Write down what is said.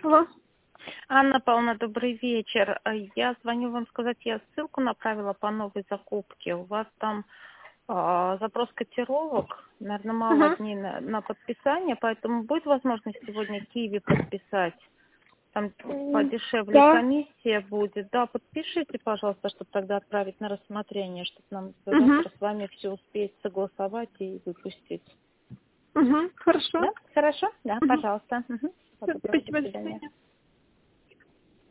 Алло. Анна Павловна, добрый вечер. Я звоню вам сказать, я ссылку направила по новой закупке. У вас там запрос котировок, наверное, мало Угу. дней на подписание, поэтому будет возможность сегодня киви подписать? Там подешевле Да. комиссия будет. Да, подпишите, пожалуйста, чтобы тогда отправить на рассмотрение, чтобы нам Угу. завтра с вами все успеть согласовать и выпустить. Угу. Хорошо. Да? Хорошо? Да, Угу. пожалуйста. Угу. Всего доброго, до Спасибо, до свидания. свидания.